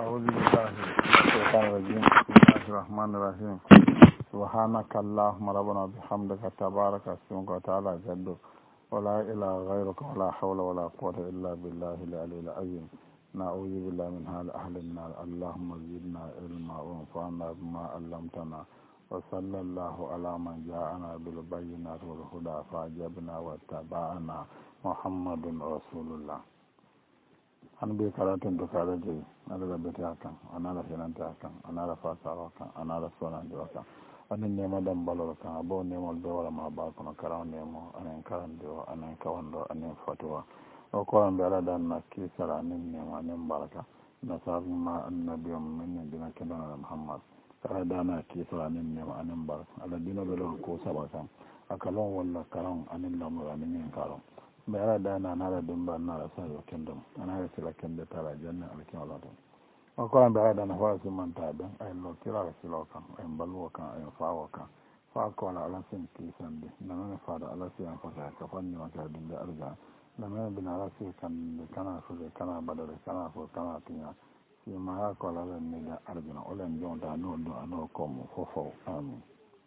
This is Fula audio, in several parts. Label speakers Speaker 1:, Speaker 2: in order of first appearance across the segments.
Speaker 1: أعوذ بالله من الشيطان الرجيم بسم الله الرحمن الرحيم سبحانك اللهم ربنا بحمدك تبارك اسمك وتعالى جدك ولا إله غيرك ولا حول ولا قوة إلا بالله العلي العظيم نعوذ بالله من هذا أهل النار اللهم زدنا علما وانفعنا بما علمتنا وصلى الله على من جاءنا بالبينات والهدى فأجبنا واتبعنا محمد رسول الله an ɓe karaten to kala joyi aɗa rabbete ha kan anaɗa fenante ha kan anaɗa fasaro kan anaɗa sonande o kan anin nema dam balol kan a bo nemol ɓe waɗama ba kono karaw nemo anen karande o anen kawando anen fatuwa o koran ɓe ala danna kisara anin nema anen baraka nasarma annabi o min dina kendonala mouhammad ala dana kisara anin nema anen baraka ala dinoɓe lol ko saba kan akalon walla karan anin lamor anin min karon ɓe ara dana anaɗa dimba anaɗa sayo kendom anaɗa sila kende tara janne alkewalaton o koran ɓe ara dana fa simanta ɓen ayen lo kirara silo kan ayen balluwo kan ayen fawo kan fa kola ala sen kisande namene fada ala siyan fota ka fannimaka dinde arga namene bina ala si kande kana fode kana badare kana fo kana tiña sima ha kola len nide arjuna olen jonta no do ano komo fofo amin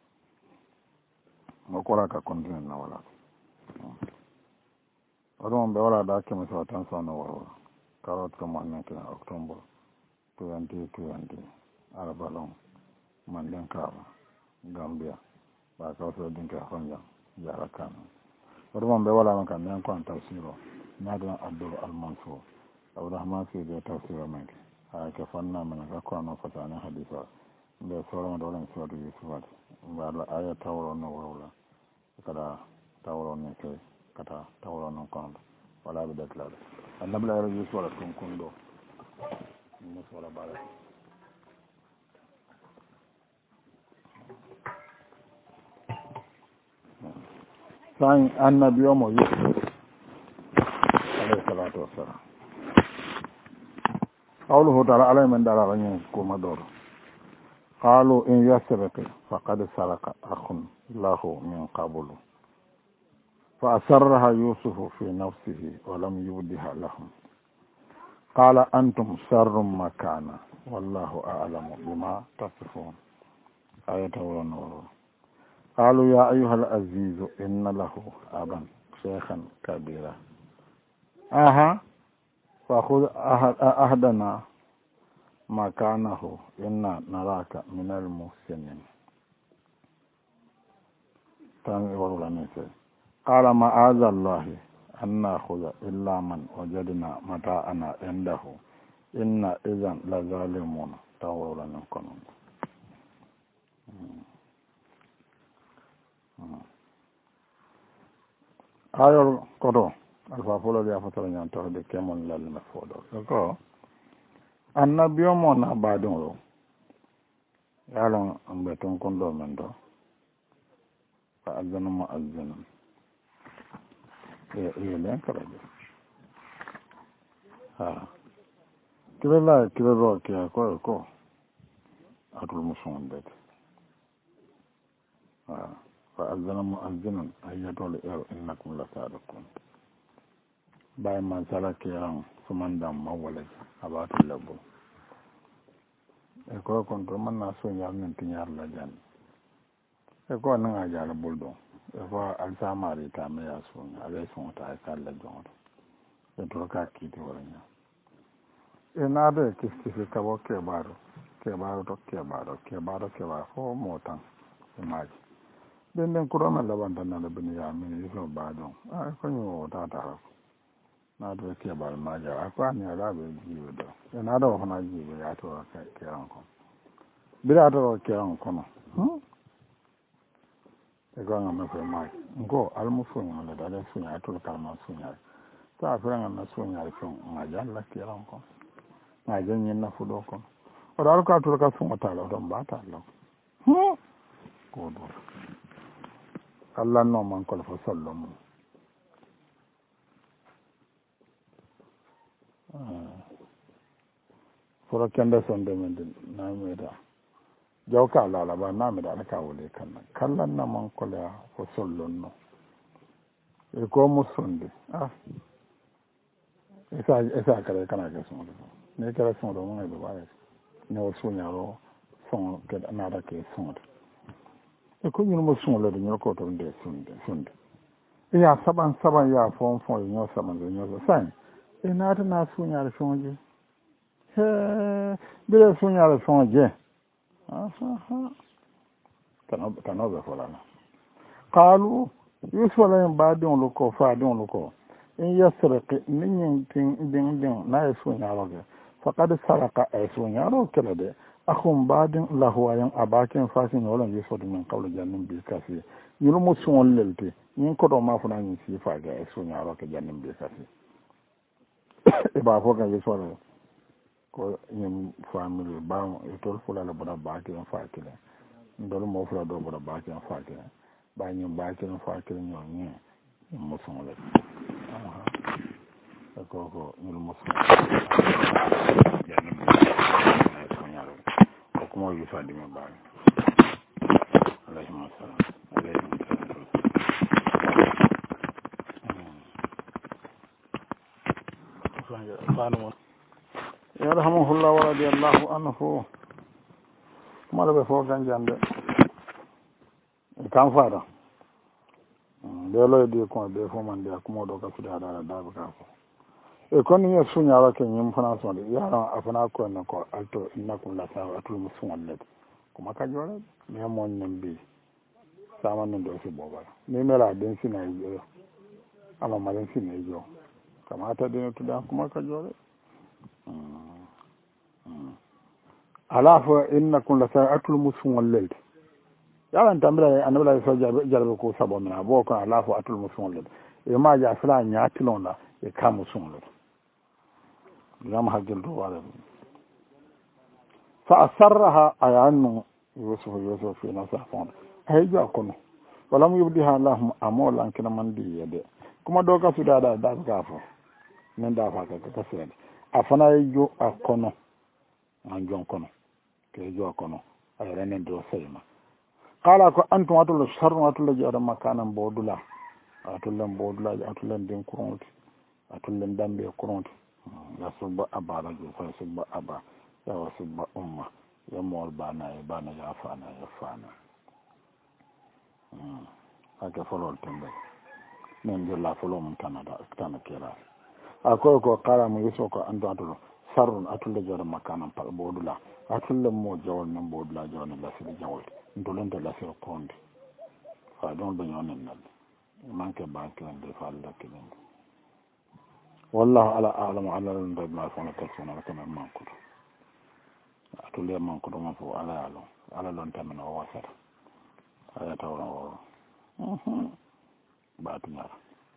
Speaker 1: o kora ka continue na wala oɗon ɓe waɗa da kemi so tan sowno worwo carotte ko monnekina octobre 2020 arabalon manden kaaba gambia ɓa kawso dinke honjam jara kan oɗon ɓe waɗama kam nen kon tawsiro ñaadon abdoul almansour abdourahman sidi tawsiro menke hayke fannamene gakkono noon fotani hadis o mbe soromede waɗan soodu yusufade mbaɗa aya tawro no worwla kada tawro ne kay kata tawro noon kono ɗo wala ɓe déclaré annabla ero yus waɗa tun kun ɗo mus waɗa baɗa san annabi omo yus alayhi salatu wassalam qawluhu taala alay men ɗaraɗañen kuma ɗoɗo qalu in yasrike faqad saraka akhun lahu min qablu فأسرها يوسف في نفسه ولم يبدها لهم قال أنتم شر مكانا والله أعلم بما تصفون آية ونور قالوا يا أيها العزيز إن له أبا شيخا كبيرا فخذ أهدنا مكانه إنا نراك من المحسنين تاني ورلا نسي قال معاذ الله أن نأخذ إلا من وجدنا متاعنا عنده إن إذن لظالمون تاولا نكون ayol koto alfafolo ya fatara ñantorde kemon lalme foɗo ko annabio mo na baɗum o yalon ɓe ton konɗo men ɗo fa aljanamo aljanan len karaje kirela kirero ke ko ko atul musondete fa alzanamu aljanan ayyatol ero innakum la sadiqun bay man sala kiran sumandam mawale abatul labo e ko kon to man na so nyal men tinyar la jan e ko nan a jara buldo e ko alsamari ta me ya sun ale sun ta kala jonto e to ka kiti wala e na de kisti ka bo ke baro fo motan e maji den kurama labanta na labini ya min yiso badon a ko nyo ta ta na de ke baro maja akwa ni ala be jiwe do e na do hona jiwe ya to ka ke an ko bira to ke an ko no e ko ngam fe mai ngo almufunya la dale funya atul kalma funya ta franga na funya ko ngaja la kiran ko ngaja nyen na fudo ko o dal ka atul ka funya ta la don ba ta la ko do Allah no man ko fa sallamu foro kende sonde men na meda jawka la ba na meda ka wole kan kallan na man ko la fo sollonno e ko mo sonde esa kare kana ga sonde ne kala son do mo e ba ne o suñaro son ke naata ke sonde e ko ñun mo sonle de ñoo ko to nde sunde ya saban ya fon ñoo saban de ñoo san e naata na suñare sonje he bile suñare sonje kano be folana qalu yuswala en baadon lu ko faadon lu ko in yasriq nin din na e suñaroge faqad saraka e suñaro kala de akhum baadin lahu ayan abakin fasin yolan yusod min qawla jannin bi kasi yulmu suŋol lelte ñin koto ma fana ñin sifaga e suñaro ke jannin bi kasi e ba fo kan yusode ko ñin famille ba e tol fulala bona bakin fakile ndol mo fula do bona bakin fakile ba ñin bakin fakile ñoo ñin mo suŋol ko yulmu suŋol jannin bi kasi suñaro kuma yi fadi min ba alaihi wasallam yarhamuhullah wa radiyallahu anhu kuma da fo kan jande kan fara de lo di ko de fo man de kuma do ka suda da ba ka ko e kon ni sunya ra ke nyim fana so de yara afana ko na ko alto innakum la sa'atul muslimin kuma ka jore me mon nem bi sama nan do su boba ni mera den sina yi ama malen sina yi kama ta de to da kuma ka jore ala fa innakum la sa'atul muslimin yara tambira annabi la so jarbe ko sabo mina bo ko ala fa atul muslimin e ma ja fala nyatilon la e kamu sunlo يوم حق الروالد فأسرها أيانو يوسف في نفسه فون هيجا كونو ولم يبديها لهم أمول أنك من دي يدي كما دوكا في دا كافو من دافع كسيد أفنا يجو أكونو أنجون كونو كيجو أكونو أيرين دو سيما قال أكو أنتم أتولى الشر وأتولى جار مكانا بودولا أتولى دين كرونت أتولى دامبي كرونت ya subba abba rajul fa subba abba ya wa subba umma ya mol bana ya fana aka folol tembe men de la folom mun tanada kera akoy ko kala mu yiso ko ando atulo sarrun atulle jore makana pal bodula atulle mo jawol nan bodula jawol la fi jawol ndolonde la fi konde fa don be nyonen nan manke banque de fa la kelen والله على أعلم على الرب ما فعل تكسون كما منكر أتولي منكر ما فو على يعلم على لون تمن وواسر على تورا بعد نار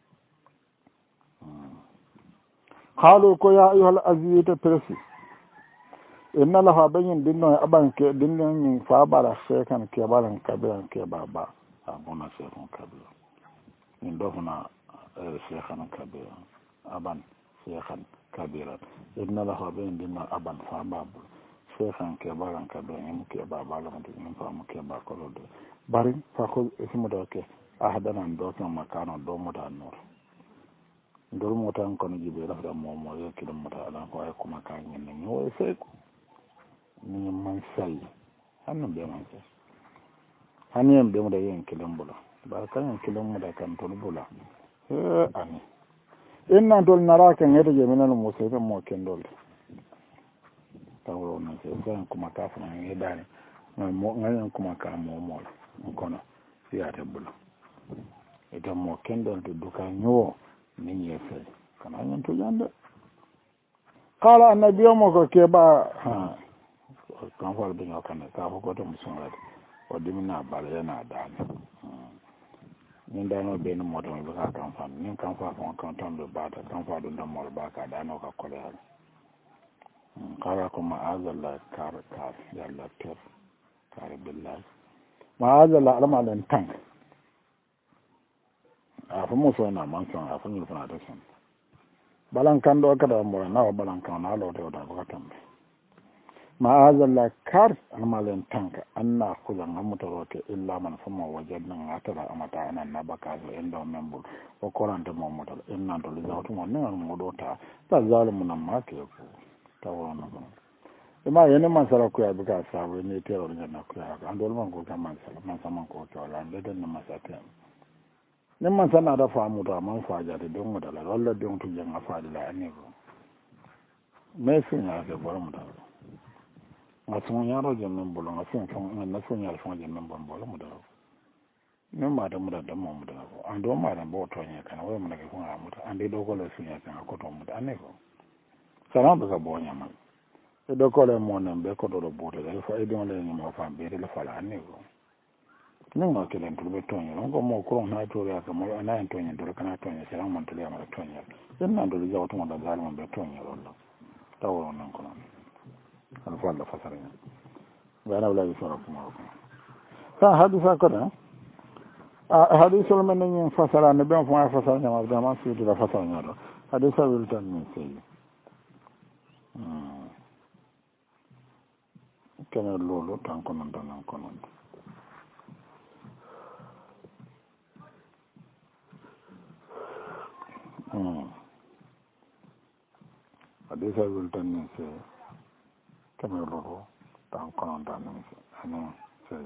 Speaker 1: قالوا يا أيها العزيز ترسي إن لها بين دينه أبان دينه فابر شيئا كبارا كبيرا كبابا أبونا شيئا كبيرا إن دفنا شيئا كبيرا أبان شيخا كبيرا إن له بين دينا أبان فاباب شيخا كبارا كبيرا يمكي بابا لمن فهم كبار كلود بارين فخذ اسم دوك أحدنا دوك مكانا دومتا النور ndol mota kono jibe rafda momo yo kilo mota ala ko ay ko makani ni wo seko ni man sai hanno be man sai hanen be mo da yen kilo mbulo ba kan kilo mo da kan to bula ani inna dol naraka ngede je minal musayta mo kendol tawo na se zan kuma ka fa ngi dani mo ngi kuma ka mo kono ya tabula ita mo kendol to duka nyo ni yefe kana nyen to jande qala annabi mo ko ke ba kan fa be ngakane ka ko to musonga o dimina bala yana dani min dano be no moto be ka kan fa min kan fa kan ton do bata kan fa do ndamol ba ka dano ka kole hal kala ko ma azalla kar yalla ter kar billahi ma azalla alama len tan afa mo so na man son afa ni fa da son balan kan do ka da mo na balan kan na lo do da ka tambe ma azalla kar alama len tan ka anna khulan amutaroke illa man fama wajadna ngatara amata anan nabaka zo endo membul o korante mo motal enna to lizawtu mo ne mo do ta ta zalimu na make ko tawono ko ima yene masala ko ya buka sabu ne tero ne na ko ya andol man ko ka masala man sama ko to la de den masata ne man sana da famu da man faja de don da la walla don to janga faadi la ne ko me sun ya ke bor mu da masun ya ro jemme bolo masun fon na sun ya fon jemme bon bolo mu da ne ma da mu da mu da ko ando ma da bo to ne kana wai mu da ko mu da ande do ko le sun ya kan ko to mu da ne ko sana ba ka bo nya ma e do ko le mo na be ko do bo de fa e don le ni mo fa be le fa la ne ko ne ma ke len to be to ne ko mo ko na to ya ka mo na en to ne do kana to ne sera mo to le ma to ne den na do le jaw to mo da dal mo be to ne ro tawo non ko non al fa la fasara ne ba na wala yusara kuma ko sa hadisa ko da hadisul men ni fasara ne be fo fasara ne ma da ma su da fasara ne do hadisa wil tan ni sey kene lolo tan ko non tan ko non hadisa wil tan ni sey kene lolo tan ko non tan ni sey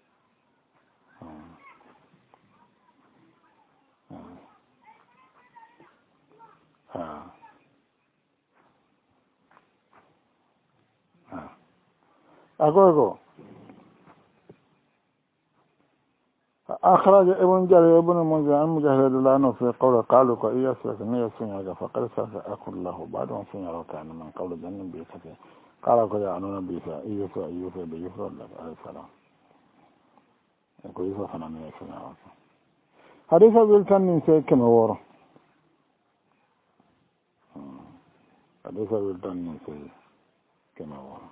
Speaker 1: agogo أخرج ابن جرير ابن منذر عن مجاهد لعنه في قول قالوا كإياس وكنية سنيا فقد سأل أقول له بعد أن سنيا وكان من قول جنن بيسته قال كذا عنون بيسا إياس وإياس بيفر الله عليه السلام يقول إياس فنانية سنيا وكان حديث بلتن من سيد كما ورا حديث بلتن من سيد كما ورا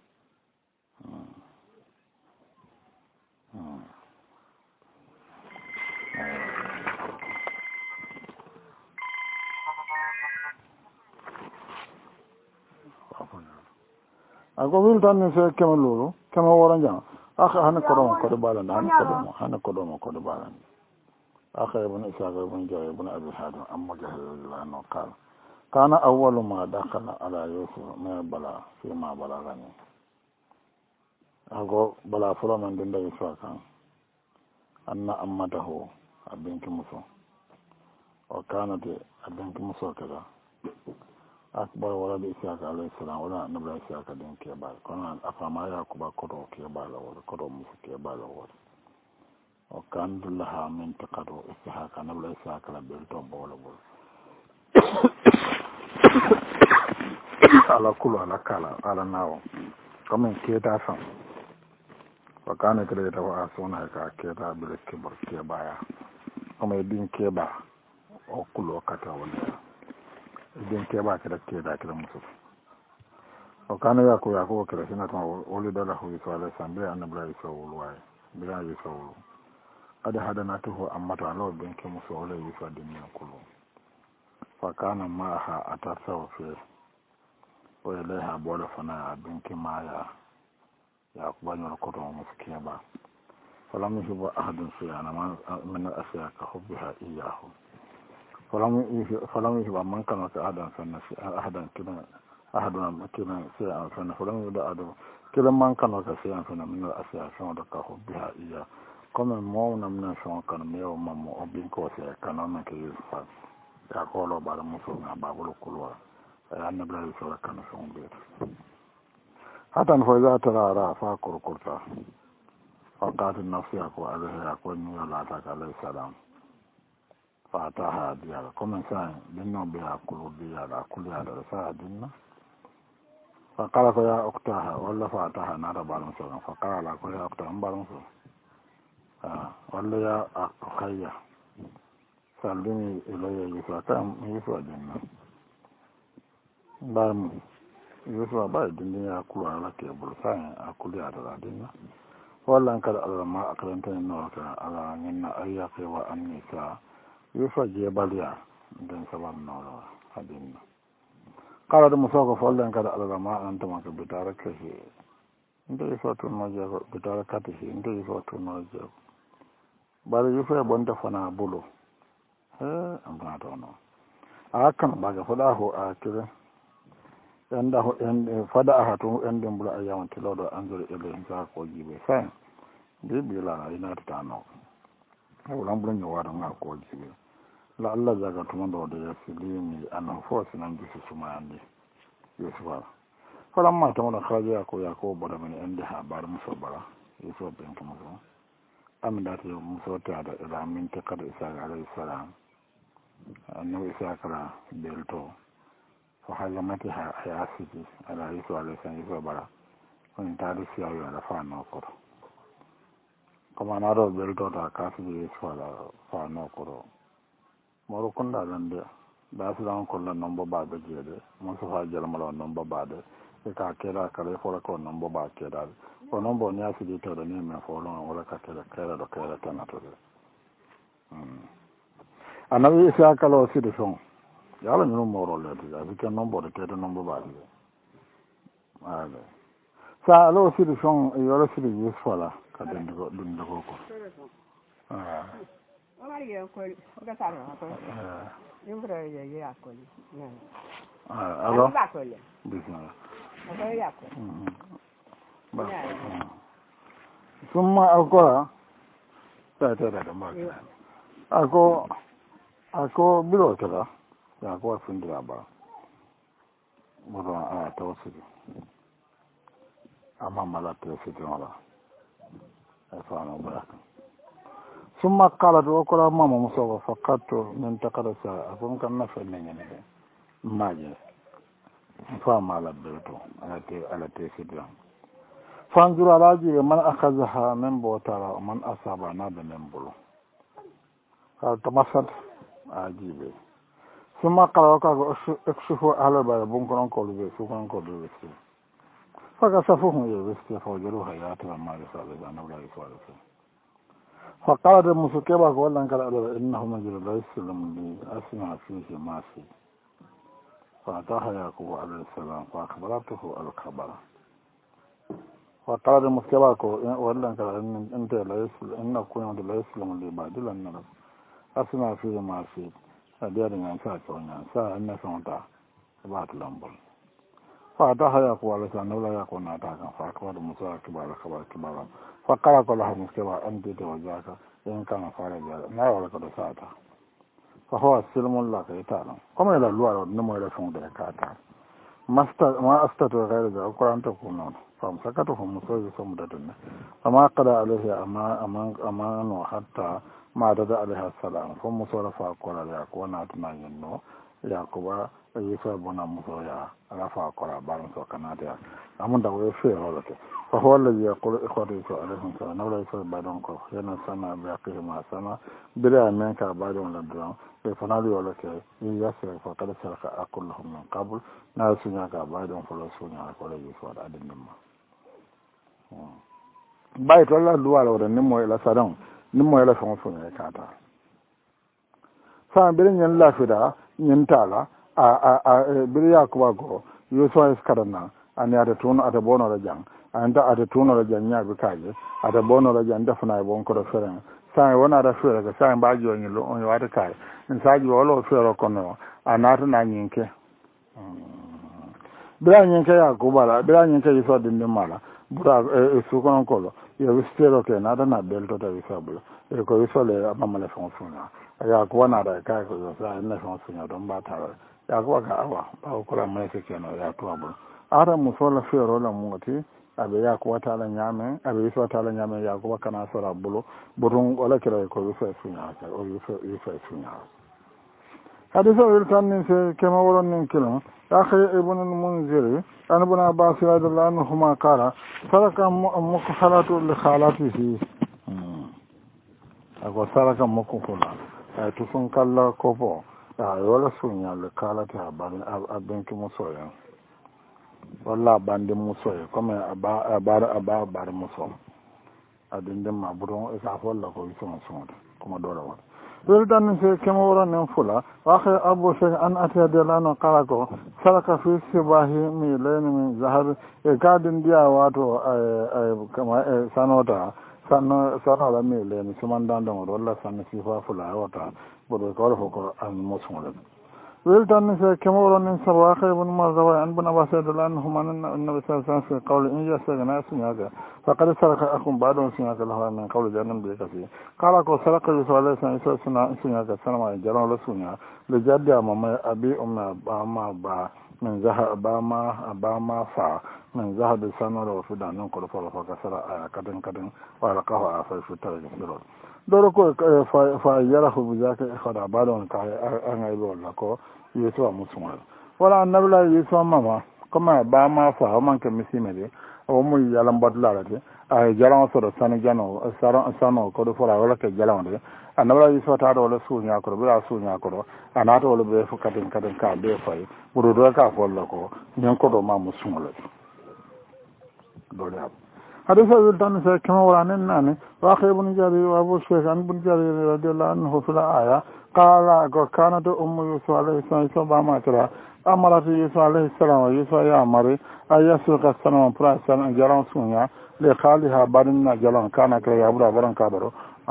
Speaker 1: ako wiltan ni se kema lulu kema waran jang akha hana kodom ko do balan hana kodom ko do balan akha ibn isa ibn jaway ibn abi hadim amma jahilullah no qala kana awwalu ma dakhala ala yusuf ma bala fi ma balagani ako bala fula man dinda yusuf kan anna ammatahu abinki muso o kanat abinki muso kaza akbar wala bi isaka alayhi salam wala nabla isaka den ke bal kono afama yakuba kodo ke bal wala kodo musu ke bal wala o kandullaha min taqadu isaka nabla isaka la bel to bolo bol ala kulu ala kala ala nawo comme ke ta san wa kana kare ta wa sona ka ke ta bil kibar ke baya comme din ke ba o kulu kata wala din keba kira musu o kana ya ko kira sina to woli dala hu sallallahu alaihi annabi sallallahu alaihi bila yi sallallahu ada hadana tuhu amma to Allah bin ke musu wala yi fa din kullu fa kana ma ha atasaw fi wa ilaha bola fana bin ke ma ya ku banyo ko to musu keba falam yuhibbu ahadun siyana min asiyaka hubbiha iyyahu فلم يجب من كان أحدا كنا أحدنا كنا سيئا فنا فلم يدع كلا من كان سيئا فنا من الأشياء شوندك بها إياه كما مونا من شون كان ميو مامو أبين كوسي كان من كيف يقولوا بعد مسلم بقولوا كلوا أن بلا يسوع كان شون بيت حتى فإذا ترى رافع كركرتا فقات النفس يقول عليه يقول نيولا تك عليه السلام فأتاها ديالا كما سان بنو بها كل ديالا كل هذا رسالة دينا فقال يا أختها ولا فأتاها نار بالمسلم فقال لك يا أختها بالمسلم ولا يا أخي سلمي إلي يسوع كم يسوع دينا بام يسوع بعد دينا كل على كيبل سان كل هذا دينا ولا أنك ما أكلمتني نورك على أن أياك وأنيسا يفا جباليا دين سبب نورا هدينا قال المسوق فولن كذا على ما أنت ما بتاركه أنت يفا تنوجه بتاركته أنت يفا تنوجه بل يفا بنت فنا بلو أمنا تونا أكن بعد فلاه أكله en fada aha to en dem bula ayawan tilodo anzore ele sa ko jibe fa bibi la ina tano wala bula ni wada nga ko jibe la Allah jaga to mando de filimi ana force nan gisu suma andi yusuf falamma to mona kharaja ko yako boda men ende ha bar muso bara yusuf ben ko mo am da to muso ta da ila min ta kada isa alayhi salam annabi isa kala belto fa hajamati ha asiti ala yusuf alayhi salam yusuf bara on ta do siya yo ala fa no ko kama na do belto ta kafi yusuf ala fa no ko moro konda lande da su dan ko la nombo ba be jede mo so fa jala mala nombo ba de e ka kera kala fo ko nombo ba kera ko nombo nya su di to do ni me fo lo wala ka kera do kera tan to de anabi isa kala o sidi son yala ñu moro le de abi ke nombo de kera nombo ba de ale sa lo sidi son yo lo sidi yusfala ka den ko dun de ko
Speaker 2: Maria ko ga taro ko imbra ye ya ko ni
Speaker 1: alo
Speaker 2: ba ko le
Speaker 1: bismillah
Speaker 2: ko ya ko
Speaker 1: ba summa akora ta ma ako biro tala ya ko fundira ba mo a tawsidi amma mala tawsidi wala fa no ba ثم قالت وقال ماما مصوفة فقدت من تقرسها أكون كان نفع مني ما جاء فما لبيته على تيسيدنا فانظر على جيب من أخذها من بوتارا ومن أصابنا بمن بلو قال تمسد عجيب ثم قال وقال اكشفوا أهل البيت بنكرون كولو بي سوكرون كولو بي فكشفوهم يبسكي فوجروها ياتوا ما يسالي أنا ولا يسالي فقال المسكبة قولا قال إنه مجرد لا يسلم لي أسمع فيه ما فيه فأتاها يعقوب عليه السلام فأخبرته الخبر فقال المسكبة قولا قال إنت لا يسلم إنه كنت لا يسلم لي بعد لأن أسمع فيه ما فيه فدير ينسى كونيا سا إنه سنتا بعد لنبل فأتاها يعقوب عليه السلام لا يكون أتاكا فأخبر المسكبة كبارا فقال له مسكبة أنت توجهك إن كان فارجا لا ولك دساتا فهو السلم الله كيتالا كما إلى اللوار نمو إلى فون دكاتا ما أستطيع غير ذلك القرآن تكونون فامسكتهم مسوي سمدتنا فما قضى عليه أمان حتى ما دد عليها السلام فمسوي فأقول لك وناتنا ينو يعقوب يسابنا مسويا رفع قرى بارنسو كناتيا أمون دعوه فيه هولك فهو الذي يقول إخوتي عليهم السلام نولا يسوي بعدهم ينا سنة بيقيه ما سنة بلا منك بعدهم لدرهم فنالي ولك يسرق فقد سرق أقول لهم من قبل ناسونيك بعدهم فلسونيك ولا يسوي عدن نما بايت الله دوال ولا نمو إلى سرهم نمو إلى فنسونيك كاتا فان بلين ين لافدا ين تالا بليا كواغو يسوي سكرنا أن يأتون أتبون رجان anda ada tuno la janya be kaje ada bono la janda funa e bon ko do fere sai wona da fere ga sai ba jo ni lo on wata kai in saji wolo fere ko no anata na nyinke bra nyinke ya ko bala bra nyinke yi so din mala bura su ko non ko lo yo wistero ke na da na belto da wisabulo e ko wiso le amamale fona ya ko na da kai ko sai na fona don ba ta ya ko ga awa ba ko la mai ke no ya to abu ara musola fere la mungati abe ya ko wata la nyame abe so wata la nyame ya ko kana sora bulo burun wala kira ko yusa sunya ka o yusa sunya hadisa wiltan ni se kema woron nin kilo akhi ibn al-munzir an ibn abbas radhiyallahu anhuma qala saraka mukhalatu li khalatihi ako saraka mukufula to sun kala kopo wala sunya le khalati abin ki musoya walla bande muso e comme aba bar muso adinde ma buron e sa folla ko son kuma dole wa dole dan se kema wora nen fula wa kha abu shay an atiyada lana qala ko saraka fi sibahi mi len min zahab e kadin dia wato kama sanota sanala mi len suman dan don walla san sifa fula wata bodo ko ko an muso ويلتن كمور ننسب واخي بن مرزوي عن بن عباس لأنه من النبي صلى الله عليه وسلم في قول إن يسرق سنياك فقد سرق أخ بعد سنياك له من قول جهنم بكثير قال أكو سرق يسوع عليه السلام سنياك سلام جلال لسنيا لجد أمام أبي أما با من ذهب ما فا من ذهب سنور وفدان ننقل فكسر كدن وعلقه عفا في الترجم doro ko fa yara hu buzaka khada balon ka an ai bolla ko yeso musuma wala annabla yeso mama kuma ba ma fa man ke misimede o mu yalam badla rate ay jalan so do sanu jano sano ko do fora wala ke jalan de annabla yeso ta do wala sunya ko bira sunya ko anata wala be fu kadin ka be fay buru do ka folla ko nyen ko do ma musuma la do le حديث الدان كما ورانا ناني واخي بن جرير وابو شيخ عن بن جرير رضي الله عنه في الآية قال كانت يوسف عليه السلام ما ترى أمرت يوسف عليه السلام ويوسف يا أمري أن يسرق السلام برأسا جلان سنيا لخالها بارنا جلان كان كلا يبرا بران كابرو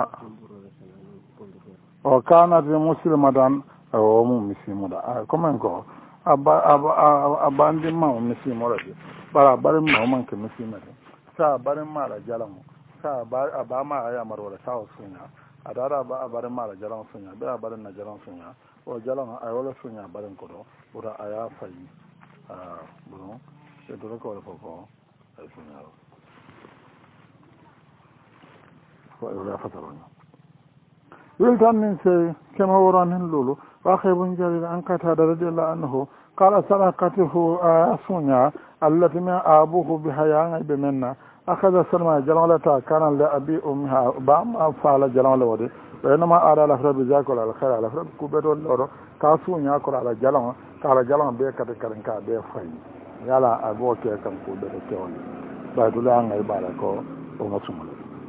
Speaker 1: وكانت مسلمة أو مسلمة كما نقول أباندي ما مسلمة برا برا ما من كمسلمة sa barin mara jalan sa ba ma ya marwala sa sunya adara ba barin mara jalan sunya ba barin na jalan sunya o jalan ay wala sunya barin ko do ura aya fayi buno se do ko ko ay sunya ko ila fatarona wiltan min se kama waran lulu wa khaybun jarir an kata radiyallahu anhu qala sarakatuhu sunya التي ما أبوه بحيان بمنا أخذ سلمى جلالة كان لأبي أمها بام فعل جلالة ودي بينما أرى الأخرى بذاك ولا الخير على الأخرى كبير واللورو كاسون يأكل على جلالة كala jalan be kata karin ka be fay yala abo ke kan ko be ke on ba dula ngai bara ko o masumul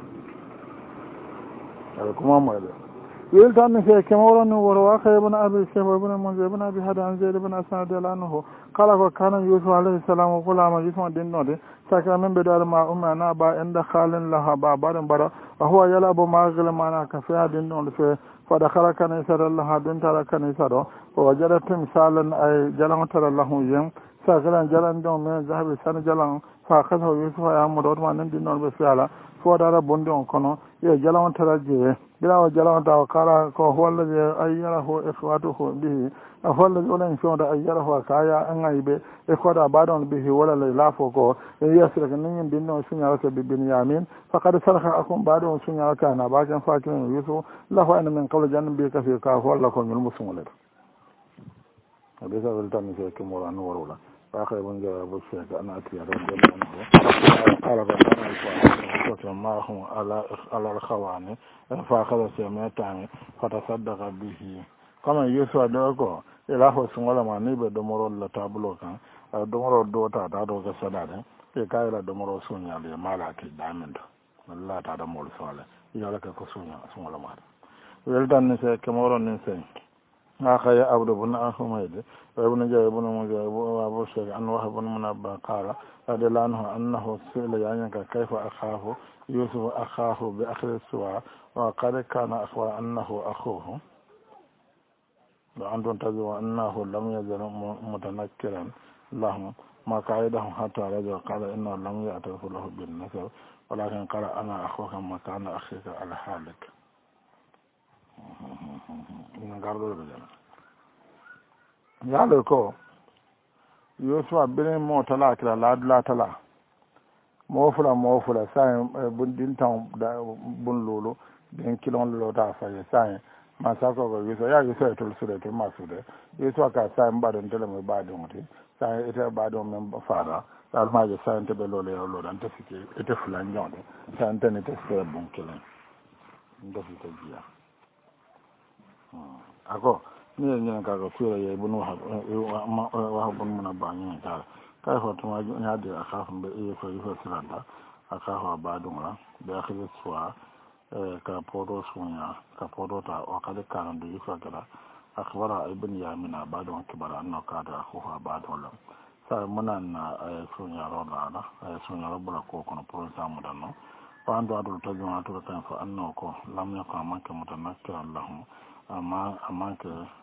Speaker 1: ala kuma mo de يلتان في كمورا وواقع ابن أبي الشيخ وابن منذر ابن أبي هذا عن زيد بن أسعد عنه قال وكان يوسف عليه السلام وغلام يوسف دين نودي سكن من بدار ما أمنا با عند خال لها بابار برا وهو يلعب مع غلمانا كفيها دين نودي فدخل كنيسة الله دين ترى كنيسة ووجد تمثالا أي جلان ترى الله يم سكن جلان دون من ذهب سن جلان فأخذه يوسف يا مرود من دين نودي بسيالا فودار بندون كنو يجلان ترى جيه بلا جلان وقال هو الذي أيره إخواته به هو الذي أولئك فيهم أيره وكايا أنعيب إخواته بعدهم به ولا لافوكو يسرق نين دينه سنيارك ببنيامين فقد سرق أكم بعدهم سنيارك أنا باكن فاكرين يوسف له أن من قبل جنب بكثير كهو لكم المسلمون هذا ولتاني سيكون مران ورولا فأخي من جاء أبو الشيخ أنا أتي رجل عنه قال فأنا معهم على الخواني فأخذ سيميتاني فتصدق به كما يسوى دوكو إله سنغلا ما نيبه دمرو لتابلو كان دمرو دوتا تادو كسداد يكاي لا دمرو سونيا لي مالاكي دامند الله تعالى مول سوالة يالك كسونيا سنغلا ما ويلدان نسي كمورو نسي أخي عبد بن حميد وابن جابر بن مجاهد وابو شيخ عن وهب بن منبه قال رضي الله عنه أنه سئل يعني كيف أخاه يوسف أخاه بأخر السواء وقد كان أخبر أنه أخوه وأنتم تجوا أنه لم يزل متنكرا لهم ما قاعدهم حتى رجع قال إنه لم يعترف له بالنسب ولكن قال أنا أخوك مكان أخيك على حالك yalo ko yusuf bin mo tala kila la tala mo fula sai bundin tan da bun lolo den kilon lolo ta fa sai ma sa ko yusuf ya yusuf to sure to ma sure yusuf ka sai mbadon tele mo badon muti sai ita badon men fara dal ma je sai te be lolo ya lolo dan te fike ite fulan jonde sai te ne te sere bon kilon ndo fike biya ako ni ne ka ko sura ye bunu wa bun mun ba ni ta kai ho to ma nya de aka fun be e ko yo siranda aka ho ba dum la be akhir suwa ka podo sunya ka podo ta o ka de kan de yo kala akhbara ibn yamina ba dum kibara anna ka da ho ba dum la sa munan na sunya ro na sunya ro bula ko kono pro sa mu dan no pando adu to juma to kan fa anno ko lam yakun man ka mutanakkiran lahum amma ke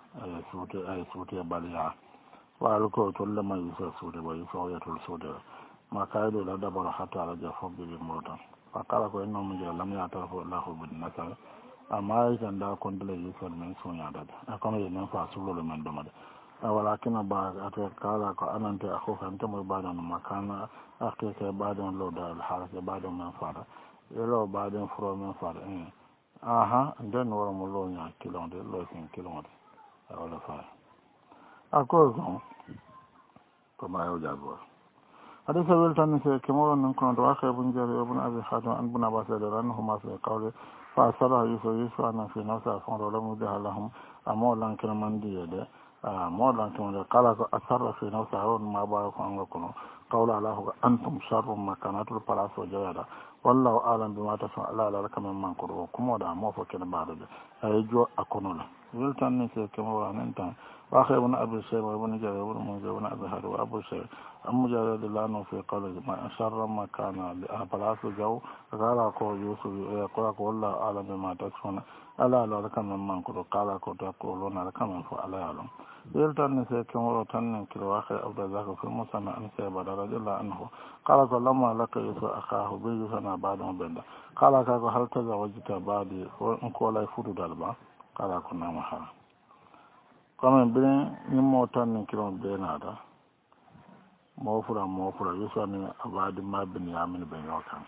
Speaker 1: ay suute baliya waalu ko tolle ma yusa suude ba yusa oyatul suude ma kaydo la dabara hatta ala ja fobbe be mota fa kala ko en noon jira lam yata fo lahu bin nasar amma tan da kondele yusa men sonya dada akama yen fa sulolo men domade walakin ba ata kala ko anante akhofa ante mo badan makana akeke badan lo da halake badan man fara yelo badan furo men fara aha nden woro mo lo nya kilonde lo sin kilonde wala fa akko ko ma yo jago hada sa wel tan se kemo non ko do akhe bun jari ibn abi hatim an bun abbas radhiyallahu anhu ma fi qawli fa sara yusuf ana fi nafsa fa lam yudhalahum amolan kana mandi yede molan tan kala ko asarra fi nafsa on ma ba ko an ko qawla allah antum sharrum makanatul palaso jawada wallahu alam bima tafa'ala la kam man ko kuma da mo fo ken baade ay jo akonola wel tan ne se kemo wanan tan واخي ابن ابي شيبه وابن جرير وابن منذر وابن ابي هريره وابو شيخ مجرد لانه في قوله ما شر ما كان لابلاس جو قال اكو يوسف يقول والله اعلم بما تصفون الا لا كما من قال اكو تقولون كما فعل يعلم يلتن سيكون تن كل واخي ابو ذاك في مسنى ان سيبا رضي الله عنه قال لما لك يوسف اخاه بيوسنا بعد بند قال هل تزوجت بعد ان كولا يفوت دالبا قال كنا محرم comme bien ni mo tan ni kilo be nada mo fura yuso ni abadi mabin ya min ben yokan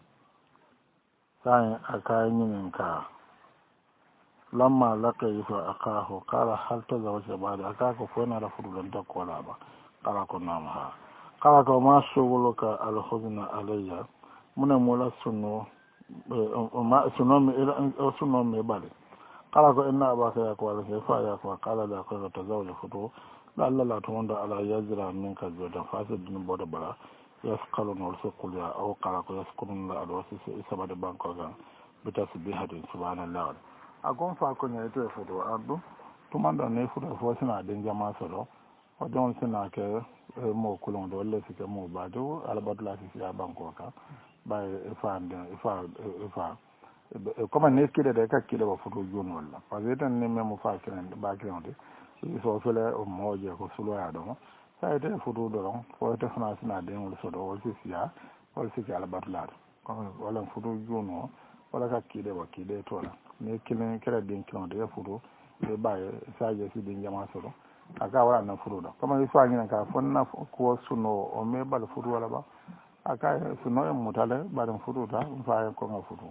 Speaker 1: sai akai nin ka lamma laka yuso akahu qala hal tazawja ba'da akako fo na da fudulan ta kola ba qala ko nama ha qala ko ma shuguluka al khuzna alayya muna mola sunno ma sunno me bale قال إن أباك يقول كيف قال لا كيف تزوج فتو لا لا تمند على يزرع منك زوجا فاسد من بود بلا يسقلون والسقل يا أو قال يسقلون على الوسيس إسباد بانكوغا بتسبيحة سبحان الله أقوم فاكون يتوى فتو أبو تمند نيفو فوسنا دين جماعة سلو ودون سنا كي مو كلون دو اللي سيكي مو بادو على بدلا سيكي بانكوغا باي إفا comme ne kile de ka kile ba foto joni walla parce que tan ne memo fa kiran ba kiran de so fele o moje ko sulo ya do sa ite foto do ron fo te fana sina de ngol so do o si sia o si ala batlar comme wala foto joni wala ka kile ba kile to la ne kile kera din kiran de foto e ba sa je si din jama so do aka wala na foto do comme il faut ngina ka fonna ko suno o me bal foto wala ba aka suno e mutale ba den foto ta fa ko nga foto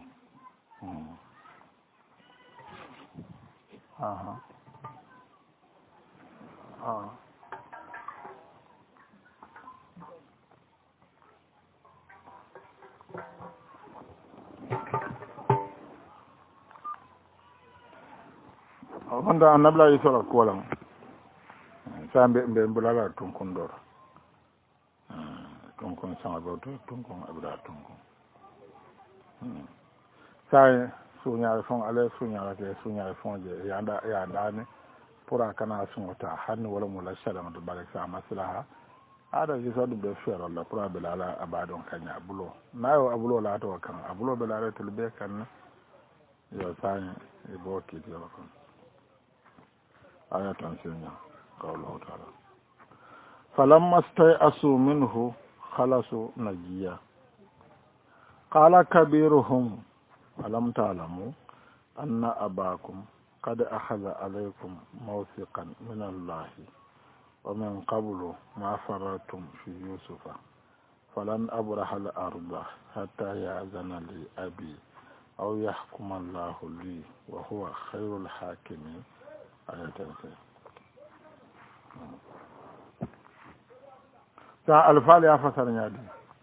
Speaker 1: wanda annabla yi sora kolam sambe mbe bulala tunkun dor tunkun sama go tunkun abda tunkun sai suñaare fon ala suñaarate suñaare fon je yandani pour a kana suŋota hanni wala mu la salamatu barak sa maslaha aɗa yiso ɗum ɓe feerolla pour a ɓela ala abaɗon kaña abulo nayo abulo laato kan abulo ɓe laare tol ɓe kanne yo sañi e bo kiitiro kon aya tan siña qawlahu taala falamma stay'asu minhu khalasu najiya qala kabiruhum ألم تعلموا أن أباكم قد أخذ عليكم موثقا من الله ومن قبل ما فرطتم في يوسف فلن أبرح الأرض حتى يأذن لي أبي أو يحكم الله لي وهو خير الحاكمين آية الفال يا فسر يادي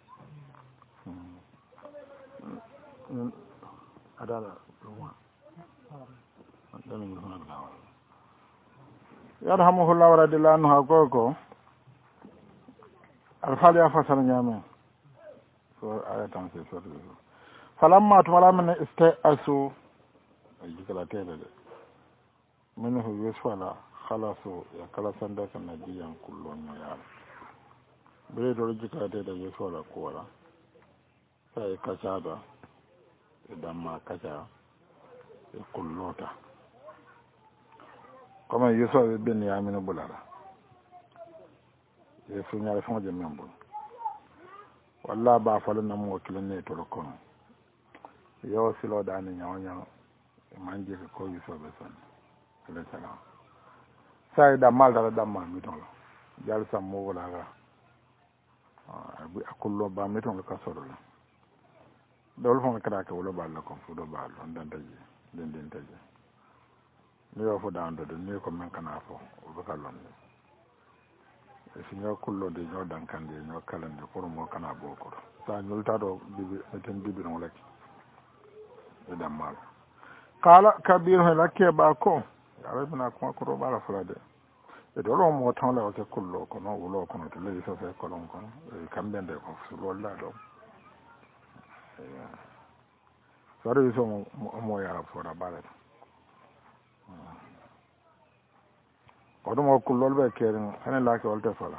Speaker 1: يرحمه الله ورضي الله عنه أقولكم الفال يا فسر يامين آية تنسي فلما تولى من استيأسوا منه يوسف خلصوا يكلسن دك نجيا كلهم يا بريد رجيكا تيدا يوسف كورا فأي كشادا idan ma kaca kullota comme Yusuf bin Yamin bulara e fu ñaare fo jëm membul walla ba falu na mo kilo ne to ko yo silo dani nyaw nyaw manje ko Yusuf be son le sala sai da mal da mal mi ton jal sam mo wala ga akullo ba mi ton ka soro la dol fo ka ka wala ba la ko fu do ba lo ndan taji den taji ni yo fo dando de ni ko men kana fo o ka lon e si ñoo kullo de ñoo dankande ñoo kalande pour mo kana boko sa ñul ta do bibi ten bibi no lek e dam mal kala kabir he lakke ba ko arabina ko ko ro bala fulade e do lo mo tan la ko kullo ko no wulo ko no to le so fe ko lon ko e kambende ko su lo la do so re so mo yara fo da bala ko do mo kullol be keren hanen la ke wolte fala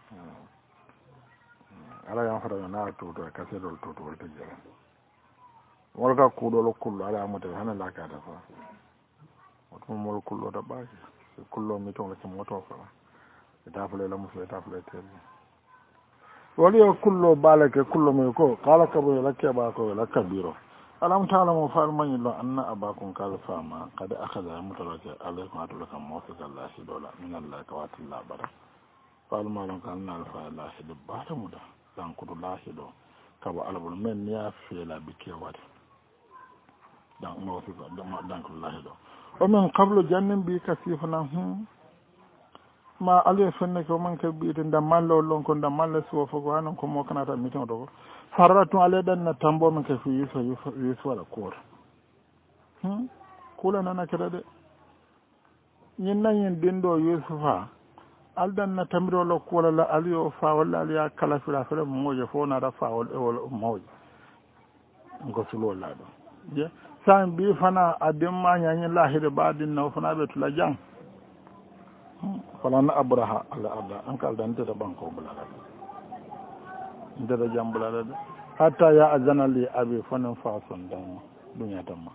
Speaker 1: ala yan fara na to to ka se dol to to wolte jere wol ka ku do lo kullo ala mo te hanen la ka da fa o mo kullo da ba kullo mi to la ke mo to fala ta fule la mo fe ta fule te woli yo kullo bala ke kullo mi ko kala ka bo la ke ba ko la kabiro alam ta'lamu fa alman la anna abakum kal fama qad akhadha mutaraka alaykum atulaka mawsaka allah dola min allah kawatil la bara fa alman kan na fa la hid bata muda dan kudu la hido ka ba alabul men ya fi la bike wat dan mawsaka dan kudu la hido o men qablu jannin bi kasifna ma ali fenne ko man ka bi de mallo lon ko mallo so fo ko hanan ko mo kanata miton do farratu ale dan na tambo men ka fi yusu wala kor kula nana kada de nyin nan yin dindo yusufa aldan na tamiro lo kula la aliyo fa wala aliya kala fira fira moje fo na da fa wala moje ngo sulo la do je san bi fana adin ma nyanyin lahire badin na fana be tula jang fala na abraha ala abda an kal dan ta banko bulala ndada jambulala hatta ya azana li abi fanan fason dan dunya tamma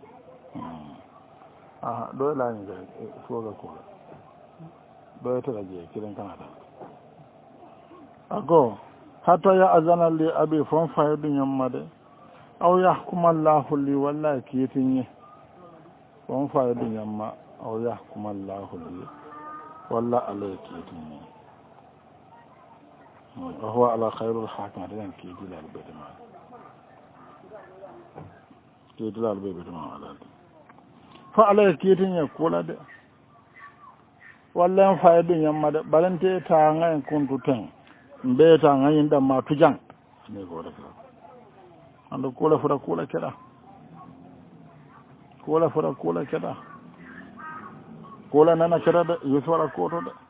Speaker 1: do la ni so ga ko do ta je kiran kanada ago hatta ya azana li abi fon fa dunya made aw yahkum allah li wallahi kitinye fon fa dunya ma aw yahkum allah li walla alayki kitinye وهو على خير الحاكم لأن كي دلال بيتمان كي دلال بيتمان على فعلى كيتين يقول هذا ولا فايد يمد بلنتي تاعنا إن كنت تين بيتنا عندما تجان نقول لك عند كولا فرا كولا كذا كولا فرا كولا كذا كولا نانا كذا يسوع كوتو ده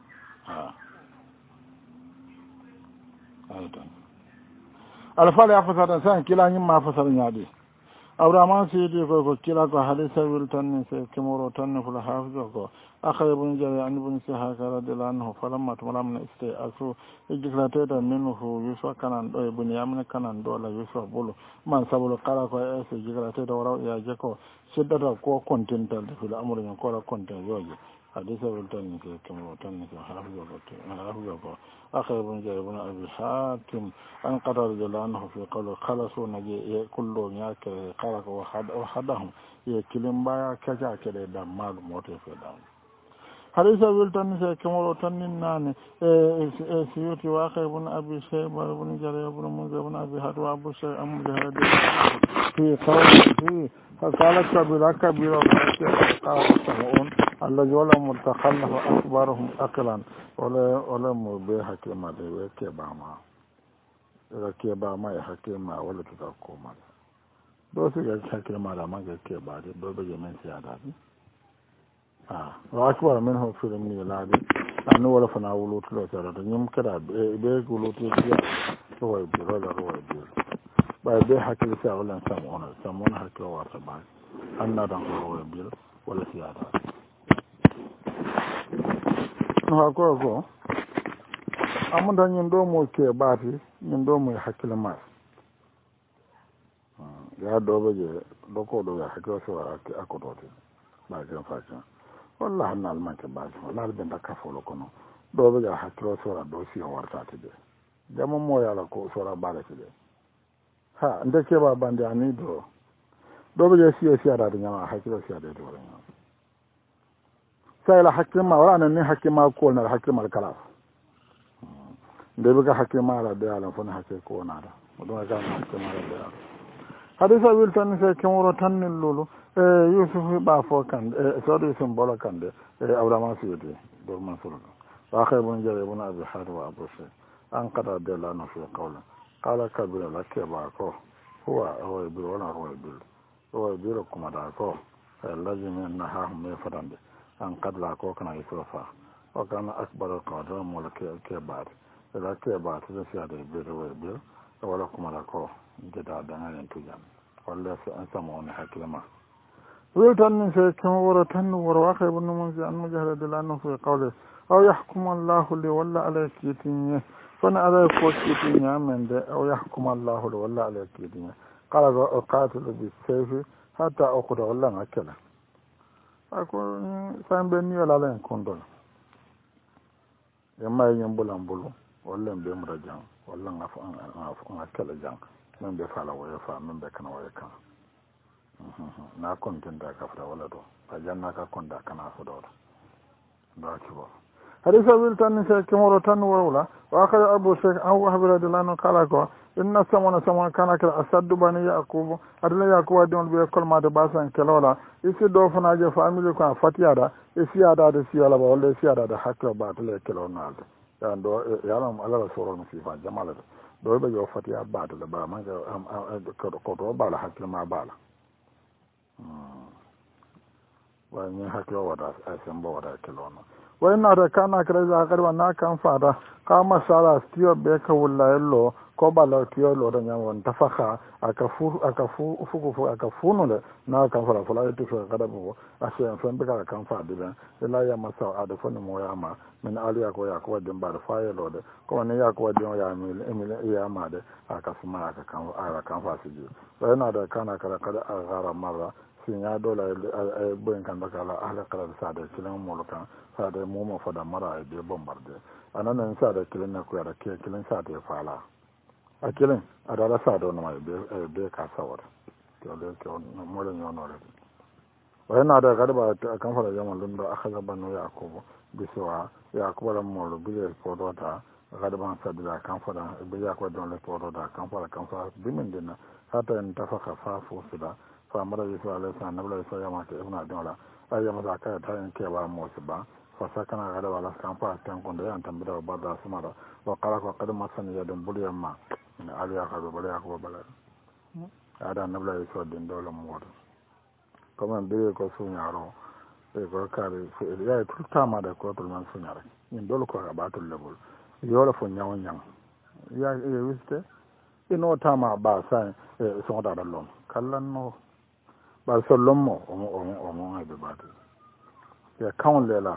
Speaker 1: alfala ya fasara san kila yin ma fasara nyadi abraham sai dai ko kila ko hadisa wil tan sai kimoro tan ful hafiz ko akhara ibn jari an ibn sahaka radhiyallahu anhu falamma tumalam iste asu ijikrata da minhu yusuf kanan do ibn yamin kanan do la yusuf bulu man sabulu kala ko ese ijikrata da wara ya jako shiddata ko kontintal da fil amrin ko la kontin yoje hadisa wil tan sai kimoro tan sai hafiz ko أخي بن جرير بن أبي حاتم أن قتل رضي الله عنه في قوله خلصوا نجي كلهم يأكل قالك وحدهم يكلم بايا كجا كده دم مال موت في دم حديث أبي سي كمرو تنين ناني سيوتي وأخي بن أبي شيبة بن جرير بن منذر بن أبي حاتم وأبو شيء أم جهاد في قوله فقالت كبيرة قال الذي ولا متخلف أكبرهم أقلا ولا مبيح كما دي كباما إذا كباما يحكيما ولا تتكوما دوسي يحكيما لما كبا دي دو بجي من سياداتي وأكبر منه في الميلاد أنه ولا فناولو تلو سيادة نيم كدا بيك ولو تلو هو يبير ولا هو يبير باي بي حكي لسيا ولا سامونا حكي وارتباك أنه هو يبير ولا سيادة ko amunda nyin do mo ke baati nyin do mo hakile ma ya do be je do ko do ya hakile so akodote ba je fa wallahi nal manke baji wallahi ben da kafolo kono do be ga hakilo sora do si warta tide jamo mo yala ko sora bala tide ha ndeke ba bande ani do be ga si ada nyama hakilo si ada do nyama sai la hakima wala nan ni hakima ko na hakima kala ndebe ga hakima la de ala fon hakke ko na da do ga hakima la de ala hadisa wil tan se kemoro tan lulu yusuf ba fo kan sodi sun bola kan de awrama suyuti do man sura wa khaybun jaribun abi had wa abu shay an qada de la no fi qawla qala kabira lakke ba ko huwa aw bi wala huwa bi kuma da ko lazim naha me fadande an qadla ko kana yusufa wa kana akbar qadra mulki ke ba da ke ba ta siya da bi wala kuma da ko da ngalen tujan walla so an sama woni hakkilema wiltan min se kemo woro tan woro wa khaybun munzi an mujahada lanu fi qawli aw yahkumu Allahu li walla alayki tinye fana ala ko tinye amende aw yahkumu Allahu li walla alayki tinye qala qatilu bi sayfi hatta uqda walla ngakala ako sambe ni wala len kondol yamma yin bulambulu walla be murajan walla ngakala jang min be fala waya fa min be kana waya kan na kontinda ka fara wala do fa janna ka konda kana fu do da kibo hadisa wil tan se kemoro tan wala wa akhara abu shaykh aw wahab radhiyallahu kala ko inna samana kana kala asaddu bani yaqub adla yaqub don be kol ma de basan kelola isi do fana je family ko fatiyada isi ada de siyala ba wala siyada da hakka ba to le kelona ya do ya ram ala rasulullah musifa jamala do be yo fatiya ba da ba man ko do ba la hakki ma ba la wa ni hakki wa da san ba wa da kelona wa inna da kana kare za karba na kan fada ka masala stiyo be ka wulla yello ko ba la tiyo lo da nyamon tafakha akafu no le na kan fara fala to so kada bo ashe fan be ka kan fada ben ila ya masa ada fon mo ya ma min aliya ko ya ko din ba da faye lo de ko ne ya ko din ya mi ya ma de akafu ma aka kan fa su ji wa inna da kana kare kada a gara mara sin ya dola boyin kan baka la ahla kala sa da kilan mulukan sa da mu fada mara be bombarde anan sa da kilan na ku ya da kilan sa da fala a kilin a da rasa da wani mai bai kasawar kyau kyau na mulin yawon wadda wani na da garba a kamfara yaman lunda aka zaba no yakubu bisewa yakubu da mulu biyar kodo da garban sadi da kamfara biyar yakubu da wani kodo da kamfara bimin dina hata yin tafaka fafu su da famara yi su alaisa na bula yi su yamma ta ibina dinola a yi masa kai ta yin kewa motsi ba fasa kana garba la kamfara tankun da yan tambida wa bada su mara wa kala ko kadin masan ya dun buliyan ma aliya ka do bala ko bala ada nabla so din dole mu wato kuma be ko sunyaro be ko kare ya tulta ma da ko tulman sunyaro in dole ko ga batul lebul yola fo nyawon nyam ya wiste ino tama ba sai so da lom kallan no ba so lommo o mo ay be batu ya kaun lela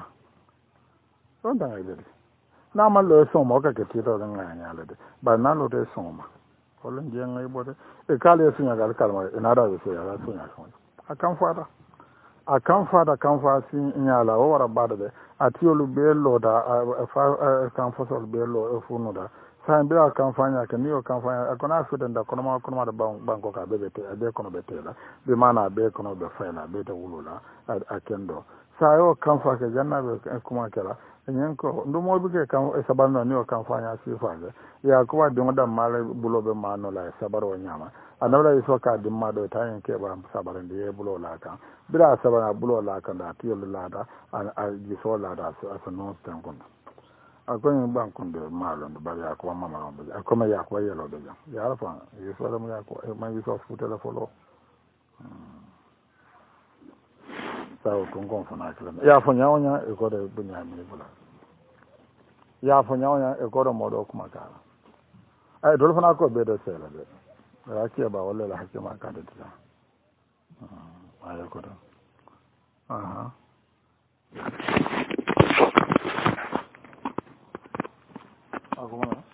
Speaker 1: on da ay na ma lo so mo ka ke tiro nga nya le de ba na lo de so ma ko len je ngai bo de e kale su nya gal kalma ina da so ya la so nya so akan fada kan fa sin nya la o wara ba de atiolu be lo da kan fa so be lo e fu no da sa be akan fa nya ke ni o kan fa akona su da kono ma da banko ka be te be kono be te la be mana be kono be fa la be te wulula akendo sa yo kan fa ke janna be kuma kala nyenko ndumo bige kan sabarno ni o kan fanya sifaje ya ko wadi ngoda male bulobe mano la sabar o nyama anawla iso ka dimma do tayen ke ba sabarande ye bulo la kan bira sabara bulo la kan da tiyo la da a ji so la da so no tan kon akon ban kon de malo ndo bari akwa mama ndo akoma ya kwa yelo de ya rafa yeso la mu ya ko ma yeso fu telefolo sawo tun kon fana kila ya fo nyawonya e ko de bunya mi bula ya fo nyawonya e ko do modo kuma kala ay dol fana ko be do sela be ya ke ba wala la hakima ka de ta ay ko do aha aguma